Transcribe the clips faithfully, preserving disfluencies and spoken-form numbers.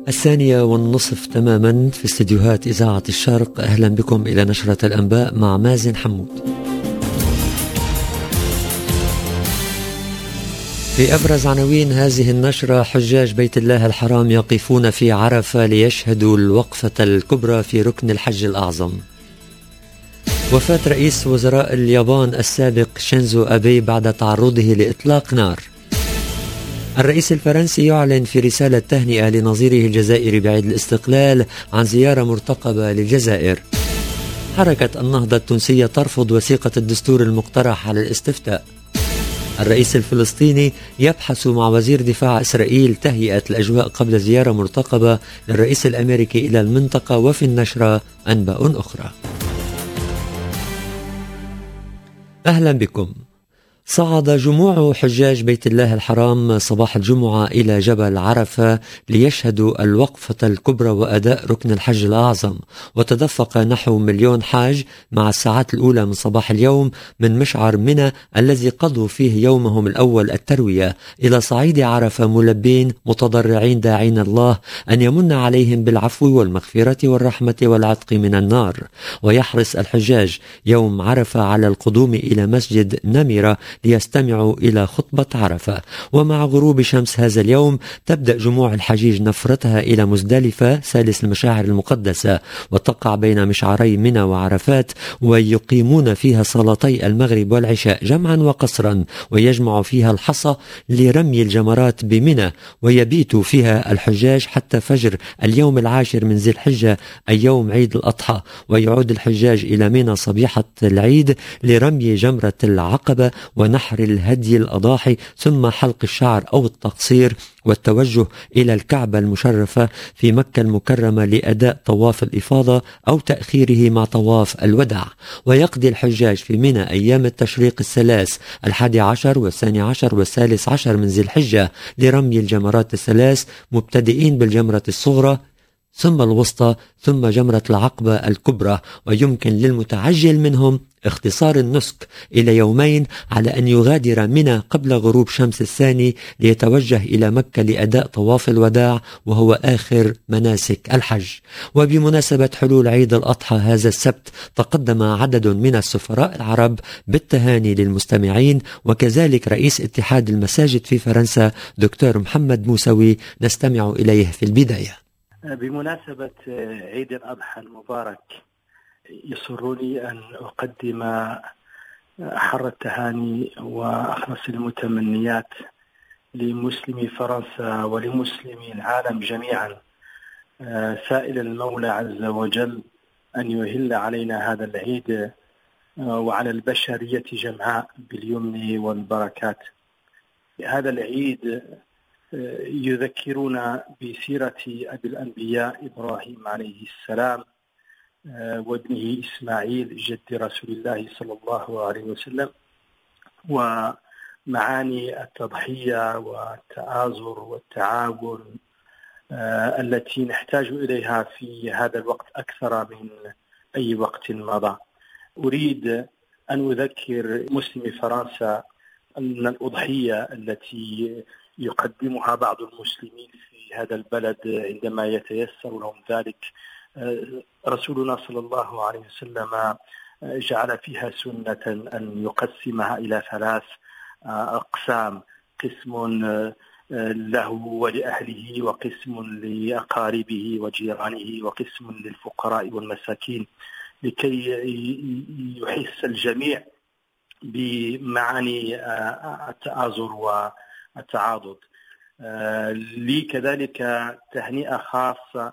الثانية والنصف تماما في استديوهات إذاعة الشرق. أهلا بكم إلى نشرة الأنباء مع مازن حمود. في أبرز عناوين هذه النشرة: حجاج بيت الله الحرام يقفون في عرفة ليشهدوا الوقفة الكبرى في ركن الحج الأعظم. وفاة رئيس وزراء اليابان السابق شينزو أبي بعد تعرضه لإطلاق نار. الرئيس الفرنسي يعلن في رسالة تهنئة لنظيره الجزائري بعيد الاستقلال عن زيارة مرتقبة للجزائر. حركة النهضة التونسية ترفض وثيقة الدستور المقترح على الاستفتاء. الرئيس الفلسطيني يبحث مع وزير دفاع إسرائيل تهيئة الأجواء قبل زيارة مرتقبة للرئيس الأمريكي إلى المنطقة. وفي النشرة أنباء أخرى. أهلا بكم. صعد جموع حجاج بيت الله الحرام صباح الجمعة إلى جبل عرفة ليشهدوا الوقفة الكبرى وأداء ركن الحج الأعظم، وتدفق نحو مليون حاج مع الساعات الأولى من صباح اليوم من مشعر منى الذي قضوا فيه يومهم الأول التروية إلى صعيد عرفة، ملبين متضرعين داعين الله أن يمن عليهم بالعفو والمغفرة والرحمة والعتق من النار. ويحرص الحجاج يوم عرفة على القدوم إلى مسجد نمرة ليستمعوا إلى خطبة عرفة. ومع غروب شمس هذا اليوم تبدأ جموع الحجيج نفرتها إلى مزدلفة ثالث المشاعر المقدسة، وتقع بين مشعري منى وعرفات، ويقيمون فيها صلاتي المغرب والعشاء جمعا وقصرا، ويجمع فيها الحصى لرمي الجمرات بمنى، ويبيت فيها الحجاج حتى فجر اليوم العاشر من ذي الحجة أي يوم عيد الأضحى. ويعود الحجاج إلى منى صبيحة العيد لرمي جمرة العقبة ونحر الهدي الأضاحي، ثم حلق الشعر أو التقصير، والتوجه إلى الكعبة المشرفة في مكة المكرمة لأداء طواف الإفاضة أو تأخيره مع طواف الوداع. ويقضي الحجاج في منى أيام التشريق الثلاث الحادي عشر والثاني عشر والثالث عشر من ذي الحجة لرمي الجمرات الثلاث، مبتدئين بالجمرة الصغرى ثم الوسطى ثم جمرة العقبة الكبرى. ويمكن للمتعجل منهم اختصار النسك إلى يومين على أن يغادر منى قبل غروب شمس الثاني ليتوجه إلى مكة لأداء طواف الوداع، وهو آخر مناسك الحج. وبمناسبة حلول عيد الأضحى هذا السبت تقدم عدد من السفراء العرب بالتهاني للمستمعين، وكذلك رئيس اتحاد المساجد في فرنسا دكتور محمد موسوي. نستمع إليه في البداية. بمناسبة عيد الأضحى المبارك يسرني أن أقدم أحر التهاني وأخلص المتمنيات لمسلمي فرنسا ولمسلمي العالم جميعا، سائل المولى عز وجل أن يهل علينا هذا العيد وعلى البشرية جمعاء باليمن والبركات. هذا العيد يذكرنا بسيرة أبي الأنبياء إبراهيم عليه السلام وابنه إسماعيل جد رسول الله صلى الله عليه وسلم، ومعاني التضحية والتآزر والتعاون التي نحتاج إليها في هذا الوقت أكثر من أي وقت مضى. أريد أن أذكر مسلمي فرنسا أن الأضحية التي يقدمها بعض المسلمين في هذا البلد عندما يتيسر لهم ذلك، رسولنا صلى الله عليه وسلم جعل فيها سنة أن يقسمها إلى ثلاث أقسام: قسم له ولأهله، وقسم لأقاربه وجيرانه، وقسم للفقراء والمساكين، لكي يحس الجميع بمعاني التآزر والتعاضد. لي كذلك تهنئة خاصة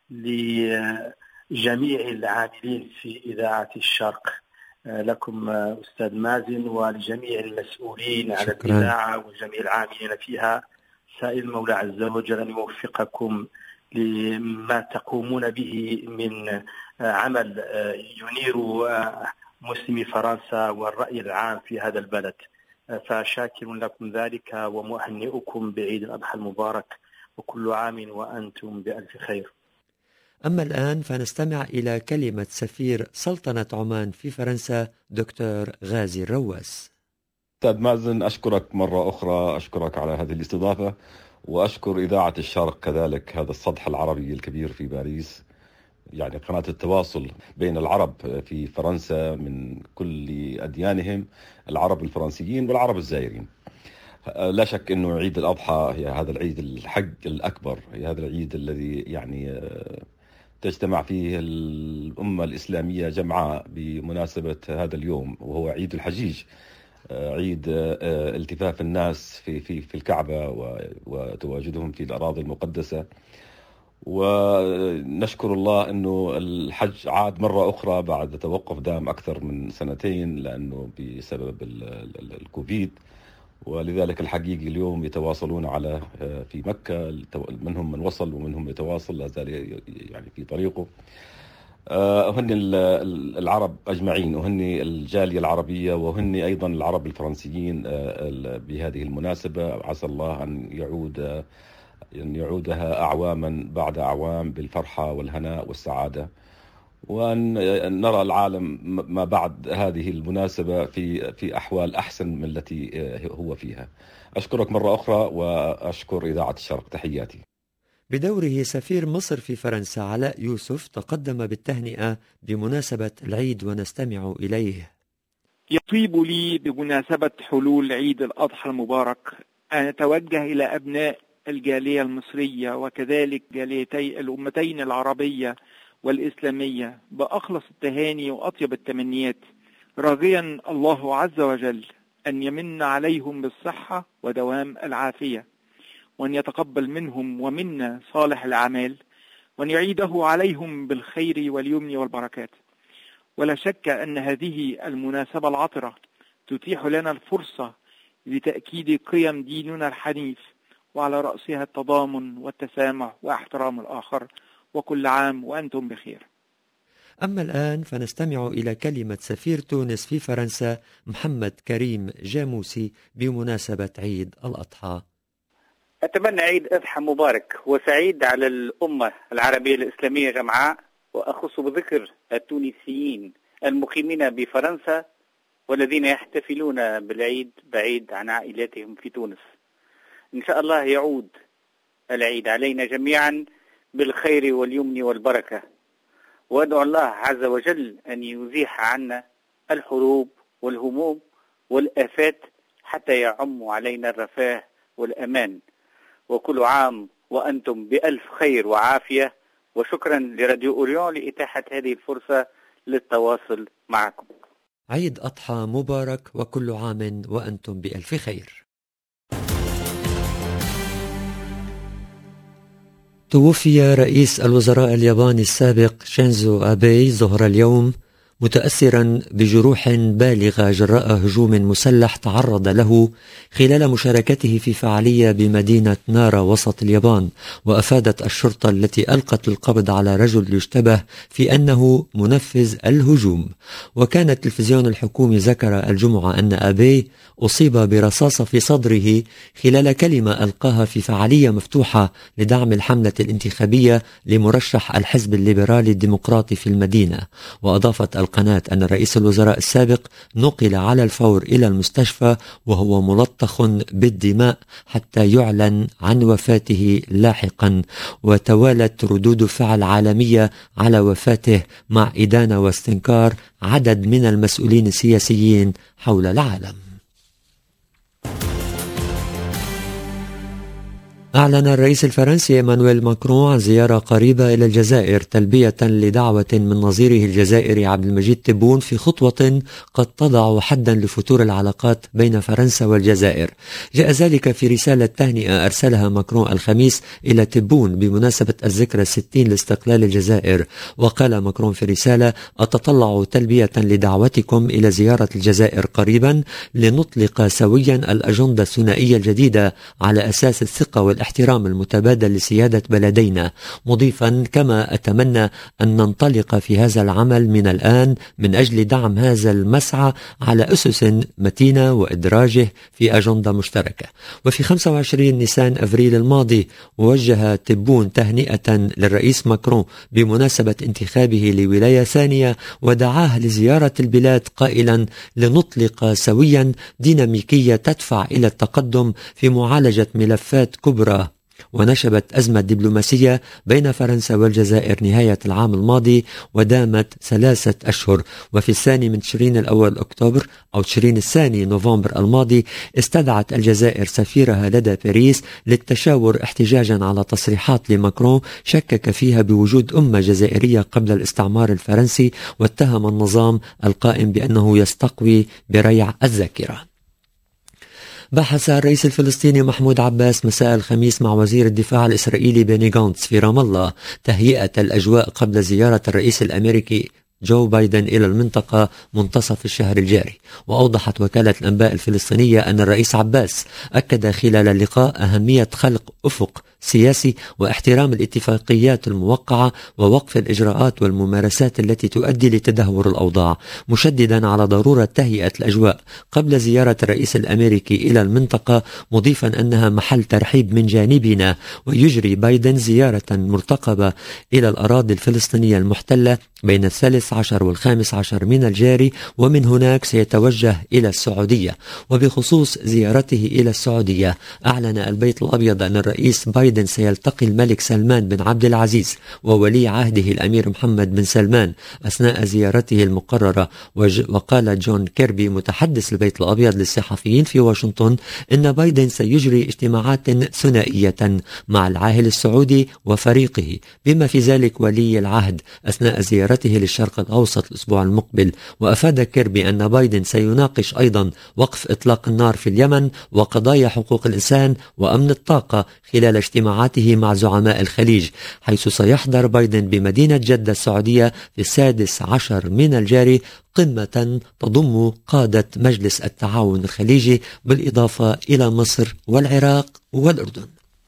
لجميع العاملين في إذاعة الشرق، لكم أستاذ مازن ولجميع المسؤولين على الإذاعة وجميع العاملين فيها. سائل المولى عز وجل أن يوفقكم لما تقومون به من عمل ينير مسلمي فرنسا والرأي العام في هذا البلد، فشاكر لكم ذلك ومهنئكم بعيد الأضحى المبارك، وكل عام وأنتم بألف خير. أما الآن فنستمع إلى كلمة سفير سلطنة عمان في فرنسا دكتور غازي الرواس. أستاذ مازن، أشكرك مرة أخرى، أشكرك على هذه الاستضافة، وأشكر إذاعة الشرق كذلك، هذا السطح العربي الكبير في باريس، يعني قناة التواصل بين العرب في فرنسا من كل أديانهم، العرب الفرنسيين والعرب الزائرين. لا شك أنه عيد الأضحى هي هذا العيد الحق الأكبر، هي هذا العيد الذي يعني تجتمع فيه الأمة الإسلامية جمعاء بمناسبة هذا اليوم، وهو عيد الحجيج، عيد التفاف الناس في في في الكعبة وتواجدهم في الأراضي المقدسة. ونشكر الله أنه الحج عاد مرة أخرى بعد توقف دام أكثر من سنتين لأنه بسبب الكوفيد، ولذلك الحقيقي اليوم يتواصلون على في مكة، منهم من وصل ومنهم يتواصل لا زال يعني في طريقه. أهني العرب أجمعين، أهني الجالية العربية، وأهني أيضا العرب الفرنسيين بهذه المناسبة. عسى الله أن يعود أن يعودها أعواما بعد أعوام بالفرحة والهناء والسعادة، وأن نرى العالم ما بعد هذه المناسبة في في أحوال أحسن من التي هو فيها. أشكرك مرة أخرى وأشكر إذاعة الشرق، تحياتي. بدوره سفير مصر في فرنسا علاء يوسف تقدم بالتهنئة بمناسبة العيد، ونستمع إليه. يطيب لي بمناسبة حلول عيد الأضحى المبارك أن أتوجه إلى أبناء الجالية المصرية وكذلك جاليتي الأمتين العربية والإسلامية بأخلص التهاني وأطيب التمنيات، راجيا الله عز وجل أن يمن عليهم بالصحة ودوام العافية، وأن يتقبل منهم ومنا صالح الأعمال، وأن يعيده عليهم بالخير واليمن والبركات. ولا شك أن هذه المناسبة العطرة تتيح لنا الفرصة لتأكيد قيم ديننا الحنيف، وعلى رأسها التضامن والتسامح واحترام الآخر، وكل عام وأنتم بخير. أما الآن فنستمع إلى كلمة سفير تونس في فرنسا محمد كريم جاموسي بمناسبة عيد الأضحى. أتمنى عيد أضحى مبارك وسعيد على الأمة العربية الإسلامية جمعاء، وأخص بذكر التونسيين المقيمين بفرنسا والذين يحتفلون بالعيد بعيد عن عائلاتهم في تونس. إن شاء الله يعود العيد علينا جميعا بالخير واليمن والبركة، وأدعو الله عز وجل أن يزيح عنا الحروب والهموم والآفات حتى يعم علينا الرفاه والأمان. وكل عام وأنتم بألف خير وعافية، وشكرا لراديو أوريون لإتاحة هذه الفرصة للتواصل معكم. عيد أضحى مبارك وكل عام وأنتم بألف خير. توفي رئيس الوزراء الياباني السابق شينزو آبي ظهر اليوم متأثرا بجروح بالغة جراء هجوم مسلح تعرض له خلال مشاركته في فعالية بمدينة نارا وسط اليابان. وأفادت الشرطة التي ألقت القبض على رجل يشتبه في أنه منفذ الهجوم. وكان التلفزيون الحكومي ذكر الجمعة أن آبي أصيب برصاصة في صدره خلال كلمة ألقاها في فعالية مفتوحة لدعم الحملة الانتخابية لمرشح الحزب الليبرالي الديمقراطي في المدينة. وأضافت القناة أن رئيس الوزراء السابق نقل على الفور إلى المستشفى وهو ملطخ بالدماء حتى يعلن عن وفاته لاحقا. وتوالت ردود فعل عالمية على وفاته مع إدانة واستنكار عدد من المسؤولين السياسيين حول العالم. أعلن الرئيس الفرنسي إيمانويل ماكرون عن زيارة قريبة إلى الجزائر تلبية لدعوة من نظيره الجزائري عبد المجيد تبون في خطوة قد تضع حدا لفتور العلاقات بين فرنسا والجزائر. جاء ذلك في رسالة تهنئة أرسلها ماكرون الخميس إلى تبون بمناسبة الذكرى الستين لاستقلال الجزائر. وقال ماكرون في رسالة: أتطلع تلبية لدعوتكم إلى زيارة الجزائر قريبا لنطلق سويا الأجندة الثنائية الجديدة على أساس الثقة والإنسانية الاحترام المتبادل لسيادة بلدينا، مضيفا كما أتمنى أن ننطلق في هذا العمل من الآن من أجل دعم هذا المسعى على أسس متينة وإدراجه في أجندة مشتركة. وفي خمسة وعشرين نيسان أفريل الماضي وجه تبون تهنئة للرئيس ماكرون بمناسبة انتخابه لولاية ثانية، ودعاه لزيارة البلاد قائلا لنطلق سويا ديناميكية تدفع إلى التقدم في معالجة ملفات كبرى. ونشبت أزمة دبلوماسية بين فرنسا والجزائر نهاية العام الماضي ودامت ثلاثة أشهر. وفي الثاني من تشرين الأول أكتوبر أو تشرين الثاني نوفمبر الماضي استدعت الجزائر سفيرها لدى باريس للتشاور احتجاجا على تصريحات لماكرون شكك فيها بوجود أمة جزائرية قبل الاستعمار الفرنسي، واتهم النظام القائم بأنه يستقوي بريع الذاكرة. بحث الرئيس الفلسطيني محمود عباس مساء الخميس مع وزير الدفاع الإسرائيلي بيني غانتس في رام الله تهيئة الأجواء قبل زيارة الرئيس الأمريكي جو بايدن إلى المنطقة منتصف الشهر الجاري. وأوضحت وكالة الأنباء الفلسطينية أن الرئيس عباس أكد خلال اللقاء أهمية خلق أفق سياسي واحترام الاتفاقيات الموقعة ووقف الإجراءات والممارسات التي تؤدي لتدهور الأوضاع، مشددا على ضرورة تهيئة الأجواء قبل زيارة الرئيس الأمريكي إلى المنطقة، مضيفا أنها محل ترحيب من جانبنا. ويجري بايدن زيارة مرتقبة إلى الأراضي الفلسطينية المحتلة بين الثالث عشر والخامس عشر من الجاري، ومن هناك سيتوجه إلى السعودية. وبخصوص زيارته إلى السعودية، أعلن البيت الأبيض أن الرئيس بايدن سيلتقي الملك سلمان بن عبد العزيز وولي عهده الأمير محمد بن سلمان أثناء زيارته المقررة. وقال جون كيربي متحدث البيت الأبيض للصحفيين في واشنطن إن بايدن سيجري اجتماعات ثنائية مع العاهل السعودي وفريقه بما في ذلك ولي العهد أثناء زيارته للشرق الأوسط الأسبوع المقبل. وأفاد كيربي أن بايدن سيناقش أيضا وقف إطلاق النار في اليمن وقضايا حقوق الإنسان وأمن الطاقة خلال اجتماعاته مع زعماء الخليج، حيث سيحضر بايدن بمدينة جدة السعودية في السادس عشر من الجاري قمة تضم قادة مجلس التعاون الخليجي بالإضافة إلى مصر والعراق والأردن.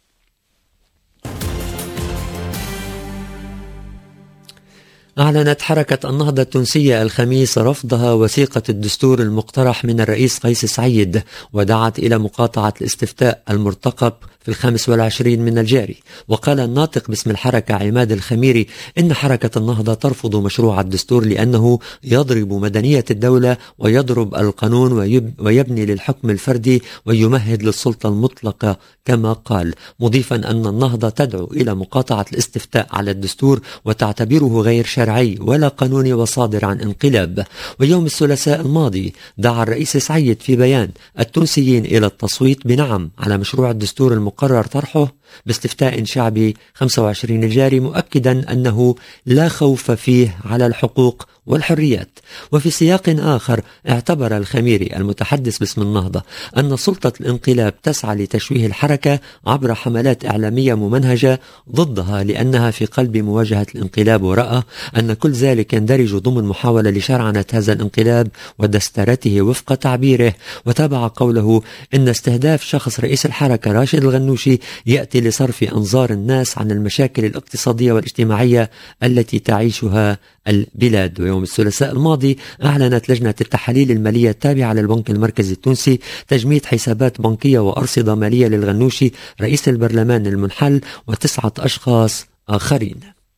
أعلنت حركة النهضة التونسية الخميس رفضها وثيقة الدستور المقترح من الرئيس قيس سعيد، ودعت إلى مقاطعة الاستفتاء المرتقب في الخامس والعشرين من الجاري. وقال الناطق باسم الحركة عماد الخميري إن حركة النهضة ترفض مشروع الدستور لأنه يضرب مدنية الدولة ويضرب القانون ويبني للحكم الفردي ويمهد للسلطة المطلقة كما قال، مضيفا أن النهضة تدعو إلى مقاطعة الاستفتاء على الدستور وتعتبره غير شرعي ولا قانوني وصادر عن انقلاب. ويوم الثلاثاء الماضي دعا الرئيس سعيد في بيان التونسيين إلى التصويت بنعم على مشروع الدستور المقرر طرحه باستفتاء شعبي خمسة وعشرين الجاري، مؤكدا أنه لا خوف فيه على الحقوق والحريات. وفي سياق آخر اعتبر الخميري المتحدث باسم النهضة أن سلطة الانقلاب تسعى لتشويه الحركة عبر حملات إعلامية ممنهجة ضدها لأنها في قلب مواجهة الانقلاب، ورأى أن كل ذلك يندرج ضمن محاولة لشرعنة هذا الانقلاب ودسترته وفق تعبيره. وتابع قوله إن استهداف شخص رئيس الحركة راشد الغنوشي يأتي لصرف أنظار الناس عن المشاكل الاقتصادية والاجتماعية التي تعيشها البلاد. ويوم الثلاثاء الماضي أعلنت لجنة التحاليل المالية التابعة للبنك المركزي التونسي تجميد حسابات بنكية وأرصدة مالية للغنوشي رئيس البرلمان المنحل وتسعة أشخاص آخرين.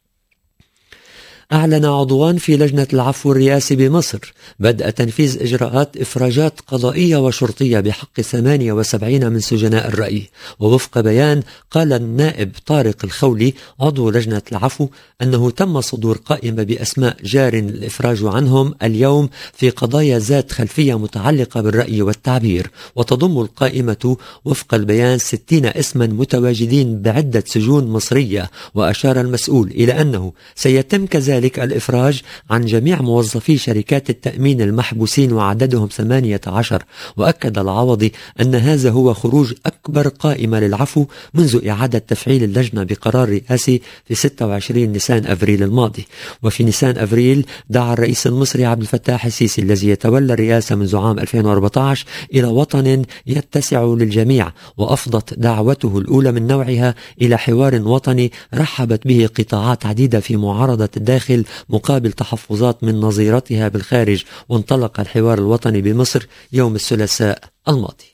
أعلن عضوان في لجنة العفو الرئاسي بمصر بدء تنفيذ إجراءات إفراجات قضائية وشرطية بحق ثمانية وسبعين من سجناء الرأي. ووفق بيان قال النائب طارق الخولي عضو لجنة العفو أنه تم صدور قائمة بأسماء جار الإفراج عنهم اليوم في قضايا ذات خلفية متعلقة بالرأي والتعبير، وتضم القائمة وفق البيان ستين اسما متواجدين بعدة سجون مصرية. وأشار المسؤول إلى أنه سيتم كذلك كذلك الإفراج عن جميع موظفي شركات التأمين المحبوسين وعددهم ثمانية عشر. وأكد العوضي أن هذا هو خروج أكبر قائمة للعفو منذ إعادة تفعيل اللجنة بقرار رئاسي في ستة وعشرين نيسان أفريل الماضي. وفي نيسان أفريل دعا الرئيس المصري عبد الفتاح السيسي الذي يتولى الرئاسة منذ عام ألفين وأربعة عشر إلى وطن يتسع للجميع، وأفضت دعوته الأولى من نوعها إلى حوار وطني رحبت به قطاعات عديدة في معارضة الداخل مقابل تحفظات من نظيرتها بالخارج. وانطلق الحوار الوطني بمصر يوم الثلاثاء الماضي.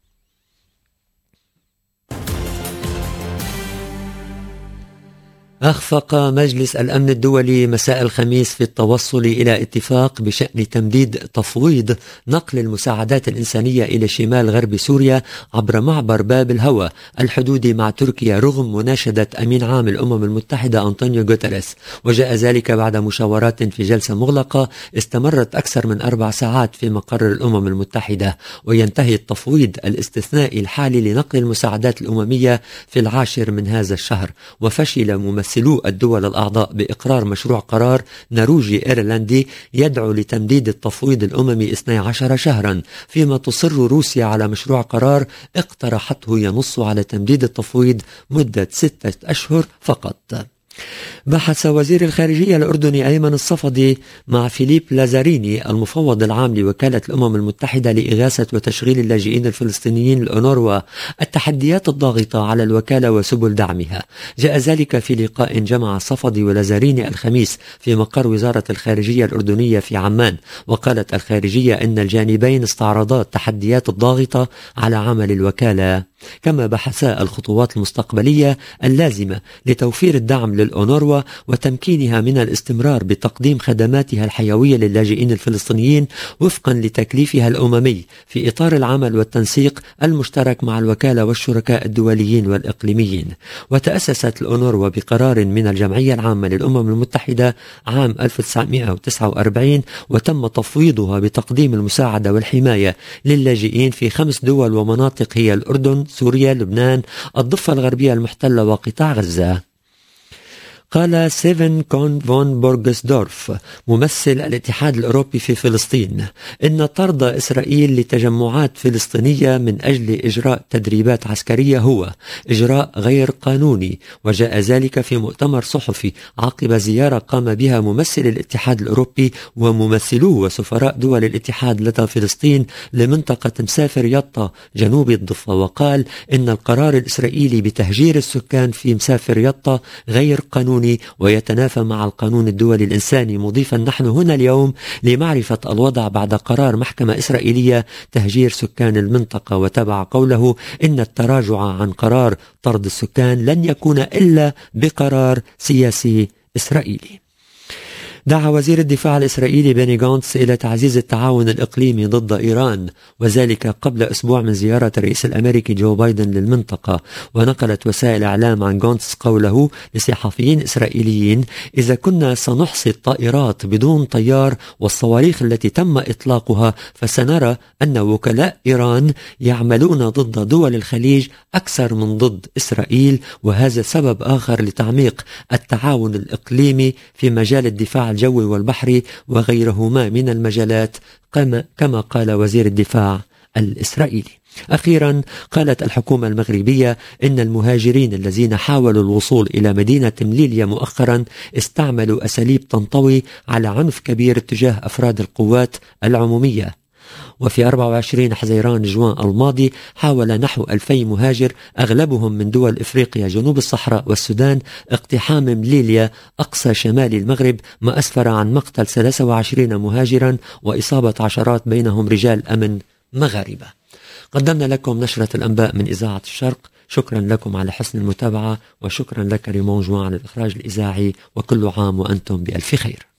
أخفق مجلس الأمن الدولي مساء الخميس في التوصل إلى اتفاق بشأن تمديد تفويض نقل المساعدات الإنسانية إلى شمال غرب سوريا عبر معبر باب الهوى الحدودي مع تركيا رغم مناشدة أمين عام الأمم المتحدة أنطونيو غوتيريس. وجاء ذلك بعد مشاورات في جلسة مغلقة استمرت أكثر من أربع ساعات في مقر الأمم المتحدة. وينتهي التفويض الاستثنائي الحالي لنقل المساعدات الأممية في العاشر من هذا الشهر. وفشل ممثل ممثلو الدول الأعضاء بإقرار مشروع قرار نرويجي إيرلندي يدعو لتمديد التفويض الأممي اثني عشر شهرا، فيما تصر روسيا على مشروع قرار اقترحته ينص على تمديد التفويض مدة ستة أشهر فقط. بحث وزير الخارجية الأردني أيمن الصفدي مع فيليب لازاريني المفوض العام لوكالة الأمم المتحدة لإغاثة وتشغيل اللاجئين الفلسطينيين الأونروا التحديات الضاغطة على الوكالة وسبل دعمها. جاء ذلك في لقاء جمع الصفدي ولازاريني الخميس في مقر وزارة الخارجية الأردنية في عمان. وقالت الخارجية أن الجانبين استعرضا التحديات الضاغطة على عمل الوكالة، كما بحثا الخطوات المستقبلية اللازمة لتوفير الدعم للأونروا وتمكينها من الاستمرار بتقديم خدماتها الحيوية للاجئين الفلسطينيين وفقا لتكليفها الأممي في إطار العمل والتنسيق المشترك مع الوكالة والشركاء الدوليين والإقليميين. وتأسست الأونروا بقرار من الجمعية العامة للأمم المتحدة عام ألف وتسعمائة وتسعة وأربعين، وتم تفويضها بتقديم المساعدة والحماية للاجئين في خمس دول ومناطق هي الأردن، سوريا، لبنان، الضفة الغربية المحتلة وقطاع غزة. قال سيفن كون فون بورغسدورف ممثل الاتحاد الأوروبي في فلسطين إن طرد إسرائيل لتجمعات فلسطينية من أجل إجراء تدريبات عسكرية هو إجراء غير قانوني. وجاء ذلك في مؤتمر صحفي عقب زيارة قام بها ممثل الاتحاد الأوروبي وممثلوه وسفراء دول الاتحاد لدى فلسطين لمنطقة مسافر يطا جنوب الضفة. وقال إن القرار الإسرائيلي بتهجير السكان في مسافر يطا غير قانوني ويتنافى مع القانون الدولي الإنساني، مضيفا نحن هنا اليوم لمعرفة الوضع بعد قرار محكمة إسرائيلية تهجير سكان المنطقة. وتبع قوله إن التراجع عن قرار طرد السكان لن يكون إلا بقرار سياسي إسرائيلي. دعا وزير الدفاع الإسرائيلي بيني غانتس إلى تعزيز التعاون الإقليمي ضد إيران، وذلك قبل أسبوع من زيارة الرئيس الأمريكي جو بايدن للمنطقة. ونقلت وسائل إعلام عن غانتس قوله لصحفيين إسرائيليين: إذا كنا سنحصي الطائرات بدون طيار والصواريخ التي تم إطلاقها فسنرى أن وكلاء إيران يعملون ضد دول الخليج أكثر من ضد إسرائيل، وهذا سبب آخر لتعميق التعاون الإقليمي في مجال الدفاع الجوي والبحري وغيرهما من المجالات، كما قال وزير الدفاع الإسرائيلي. أخيرا قالت الحكومة المغربية إن المهاجرين الذين حاولوا الوصول إلى مدينة مليليا مؤخرا استعملوا أساليب تنطوي على عنف كبير تجاه أفراد القوات العمومية. وفي أربعة وعشرين حزيران جوان الماضي حاول نحو ألفي مهاجر أغلبهم من دول إفريقيا جنوب الصحراء والسودان اقتحام مليليا أقصى شمال المغرب، ما أسفر عن مقتل ثلاثة وعشرين مهاجرا وإصابة عشرات بينهم رجال أمن مغاربة. قدمنا لكم نشرة الأنباء من إذاعة الشرق. شكرا لكم على حسن المتابعة، وشكرا لك ريمون جوان على الإخراج الإذاعي، وكل عام وأنتم بألف خير.